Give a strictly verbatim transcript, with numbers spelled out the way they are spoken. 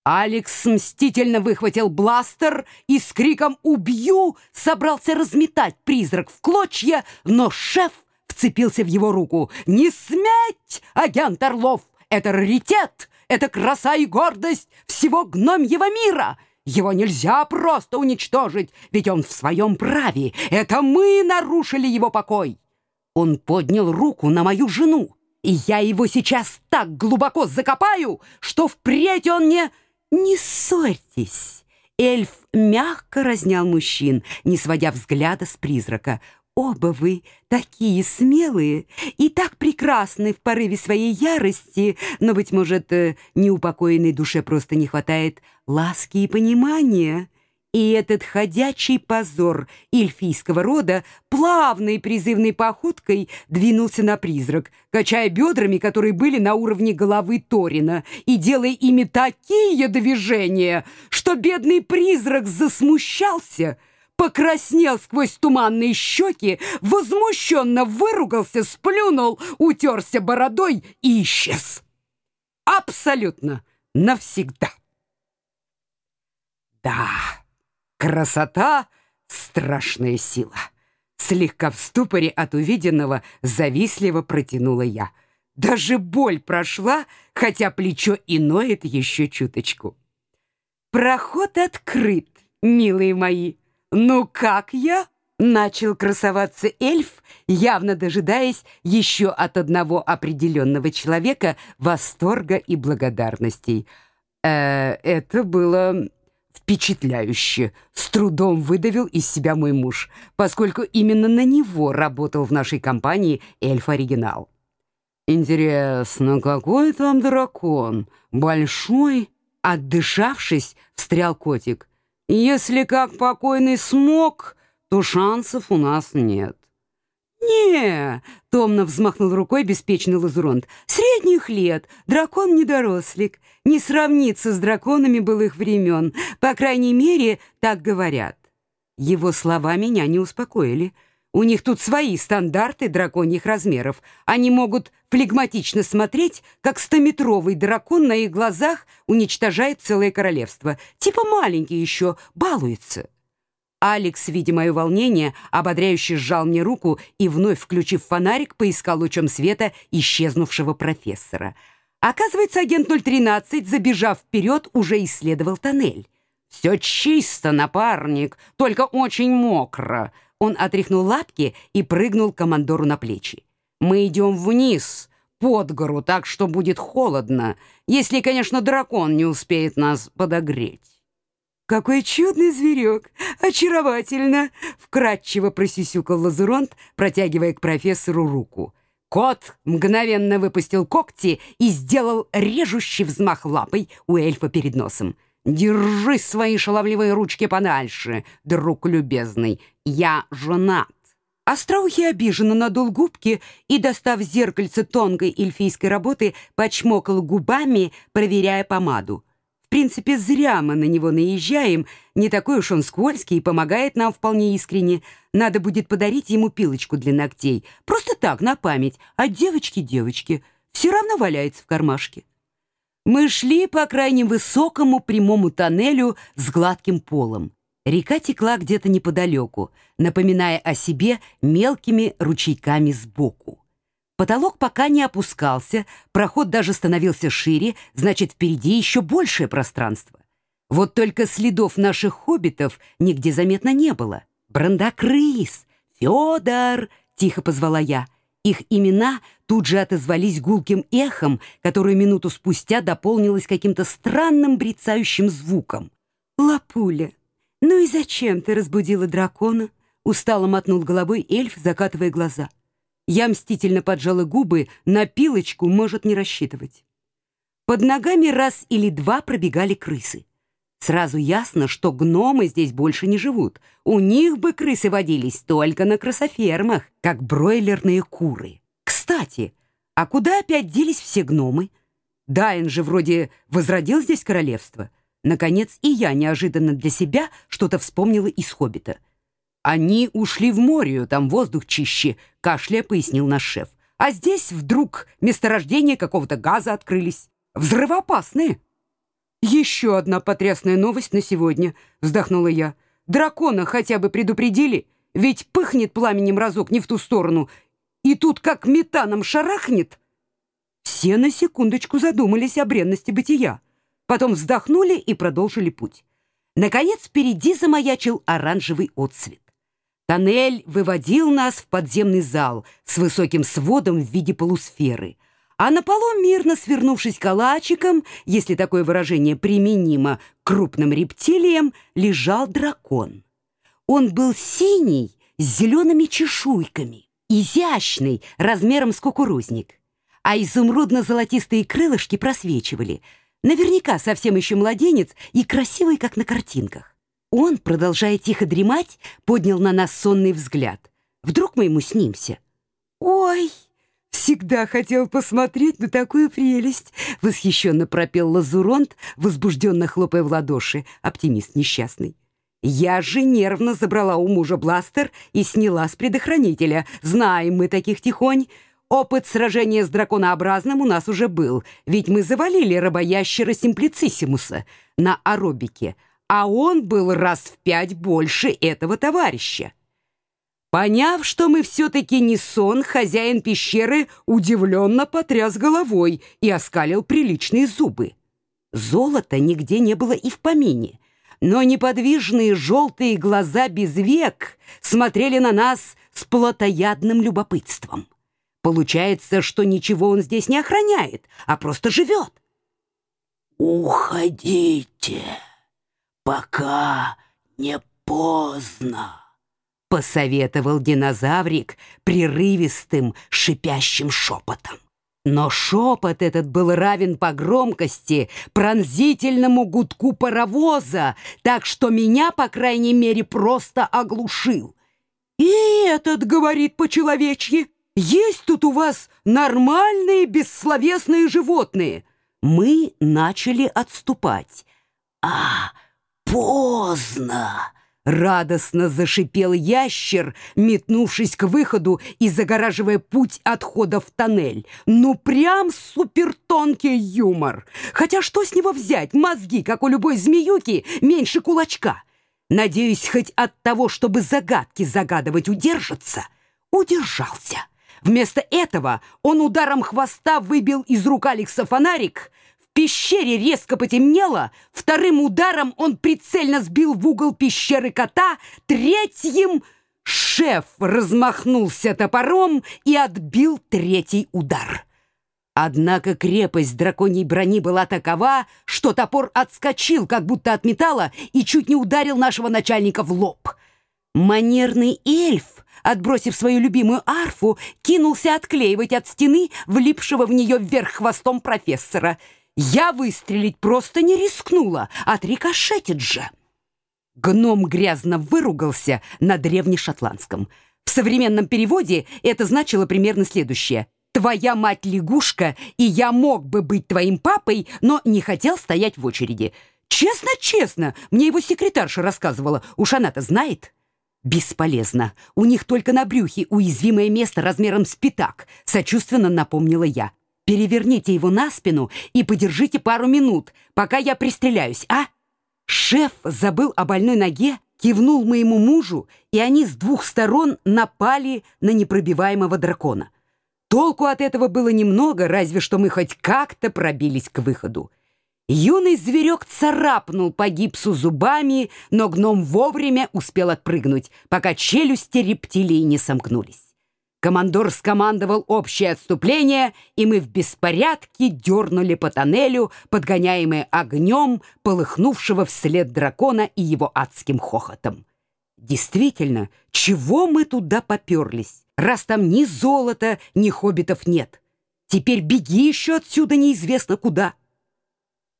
Алекс мстительно выхватил бластер и с криком «Убью!» собрался разметать призрак в клочья, но шеф вцепился в его руку. «Не сметь, агент Орлов! Это раритет! Это краса и гордость всего гномьего мира! Его нельзя просто уничтожить, ведь он в своем праве. Это мы нарушили его покой!» Он поднял руку на мою жену, и я его сейчас так глубоко закопаю, что впредь он не... «Не ссорьтесь!» Эльф мягко разнял мужчин, не сводя взгляда с призрака. «Оба вы такие смелые и так прекрасны в порыве своей ярости, но, быть может, неупокоенной душе просто не хватает ласки и понимания». И этот ходячий позор эльфийского рода плавной призывной походкой двинулся на призрак, качая бедрами, которые были на уровне головы Торина, и делая ими такие движения, что бедный призрак засмущался, покраснел сквозь туманные щеки, возмущенно выругался, сплюнул, утерся бородой и исчез. Абсолютно навсегда. Да... Красота — страшная сила. Слегка в ступоре от увиденного завистливо протянула я. Даже боль прошла, хотя плечо и ноет еще чуточку. Проход открыт, милые мои. Ну как я? Начал красоваться эльф, явно дожидаясь еще от одного определенного человека восторга и благодарностей. Э, это было... впечатляюще, с трудом выдавил из себя мой муж, поскольку именно на него работал в нашей компании эльф-оригинал. «Интересно, какой там дракон? Большой?» Отдышавшись, встрял котик. «Если как покойный смог, то шансов у нас нет». «Не!» — томно взмахнул рукой беспечный лазуронт. «Средних лет, дракон-недорослик, не сравнится с драконами былых времен. По крайней мере, так говорят». Его слова меня не успокоили. У них тут свои стандарты драконьих размеров. Они могут флегматично смотреть, как стометровый дракон на их глазах уничтожает целое королевство. Типа маленький еще, балуется. Алекс, видя мое волнение, ободряюще сжал мне руку и, вновь включив фонарик, поискал лучом света исчезнувшего профессора. Оказывается, агент ноль тринадцать, забежав вперед, уже исследовал тоннель. «Все чисто, напарник, только очень мокро». Он отряхнул лапки и прыгнул командору на плечи. «Мы идем вниз, под гору, так что будет холодно, если, конечно, дракон не успеет нас подогреть». «Какой чудный зверек! Очаровательно!» — вкратчиво просюсюкал лазуронт, протягивая к профессору руку. Кот мгновенно выпустил когти и сделал режущий взмах лапой у эльфа перед носом. «Держи свои шаловливые ручки подальше, друг любезный, я женат». Остроухий обиженно надул губки и, достав зеркальце тонкой эльфийской работы, почмокал губами, проверяя помаду. В принципе, зря мы на него наезжаем, не такой уж он скользкий и помогает нам вполне искренне. Надо будет подарить ему пилочку для ногтей. Просто так, на память, от девочки-девочки. Все равно валяется в кармашке. Мы шли по крайне высокому прямому тоннелю с гладким полом. Река текла где-то неподалеку, напоминая о себе мелкими ручейками сбоку. Потолок пока не опускался, проход даже становился шире, значит, впереди еще большее пространство. Вот только следов наших хоббитов нигде заметно не было. «Брандакрыс! Федор!» — тихо позвала я. Их имена тут же отозвались гулким эхом, которое минуту спустя дополнилось каким-то странным брецающим звуком. «Лапуля, ну и зачем ты разбудила дракона?» — устало мотнул головой эльф, закатывая глаза. Я мстительно поджала губы, на пилочку может не рассчитывать. Под ногами раз или два пробегали крысы. Сразу ясно, что гномы здесь больше не живут. У них бы крысы водились только на крысофермах, как бройлерные куры. Кстати, а куда опять делись все гномы? Дайн же вроде возродил здесь королевство. Наконец и я неожиданно для себя что-то вспомнила из «Хоббита». «Они ушли в море, там воздух чище», — кашляя пояснил наш шеф. «А здесь вдруг месторождения какого-то газа открылись. Взрывоопасные». «Еще одна потрясная новость на сегодня», — вздохнула я. «Дракона хотя бы предупредили? Ведь пыхнет пламенем разок не в ту сторону, и тут как метаном шарахнет». Все на секундочку задумались о бренности бытия. Потом вздохнули и продолжили путь. Наконец впереди замаячил оранжевый отсвет. Тоннель выводил нас в подземный зал с высоким сводом в виде полусферы, а на полу, мирно свернувшись калачиком, если такое выражение применимо к крупным рептилиям, лежал дракон. Он был синий, с зелеными чешуйками, изящный, размером с кукурузник, а изумрудно-золотистые крылышки просвечивали. Наверняка совсем еще младенец и красивый, как на картинках. Он, продолжая тихо дремать, поднял на нас сонный взгляд. Вдруг мы ему снимся? «Ой, всегда хотел посмотреть на такую прелесть!» — восхищенно пропел Лазуронт, возбужденно хлопая в ладоши, оптимист несчастный. Я же нервно забрала у мужа бластер и сняла с предохранителя. Знаем мы таких тихонь. Опыт сражения с драконообразным у нас уже был, ведь мы завалили рабоящера Симплициссимуса на аэробике, а он был раз в пять больше этого товарища. Поняв, что мы все-таки не сон, хозяин пещеры удивленно потряс головой и оскалил приличные зубы. Золота нигде не было и в помине, но неподвижные желтые глаза без век смотрели на нас с плотоядным любопытством. Получается, что ничего он здесь не охраняет, а просто живет. «Уходите, пока не поздно», — посоветовал динозаврик прерывистым шипящим шепотом. Но шепот этот был равен по громкости пронзительному гудку паровоза, так что меня, по крайней мере, просто оглушил. «И этот говорит по-человечьи. Есть тут у вас нормальные бессловесные животные». Мы начали отступать. «А, поздно!» — радостно зашипел ящер, метнувшись к выходу и загораживая путь отхода в тоннель. Ну, прям супертонкий юмор. Хотя что с него взять? Мозги, как у любой змеюки, меньше кулачка. Надеюсь, хоть от того, чтобы загадки загадывать, удержаться. Удержался. Вместо этого он ударом хвоста выбил из рук Алекса фонарик. В пещере резко потемнело. Вторым ударом он прицельно сбил в угол пещеры кота. Третьим шеф размахнулся топором и отбил третий удар. Однако крепость драконьей брони была такова, что топор отскочил, как будто от металла, и чуть не ударил нашего начальника в лоб. Манерный эльф, отбросив свою любимую арфу, кинулся отклеивать от стены влипшего в нее вверх хвостом профессора. Я выстрелить просто не рискнула, отрикошетит же. Гном грязно выругался на древнешотландском. В современном переводе это значило примерно следующее: «Твоя мать лягушка, и я мог бы быть твоим папой, но не хотел стоять в очереди». Честно-честно, мне его секретарша рассказывала, уж она-то знает. «Бесполезно. У них только на брюхе уязвимое место размером с пятак», — сочувственно напомнила я. «Переверните его на спину и подержите пару минут, пока я пристреляюсь, а?» Шеф забыл о больной ноге, кивнул моему мужу, и они с двух сторон напали на непробиваемого дракона. Толку от этого было немного, разве что мы хоть как-то пробились к выходу. Юный зверек царапнул по гипсу зубами, но гном вовремя успел отпрыгнуть, пока челюсти рептилии не сомкнулись. Командор скомандовал общее отступление, и мы в беспорядке дернули по тоннелю, подгоняемые огнем, полыхнувшего вслед дракона и его адским хохотом. Действительно, чего мы туда поперлись, раз там ни золота, ни хоббитов нет? Теперь беги еще отсюда неизвестно куда.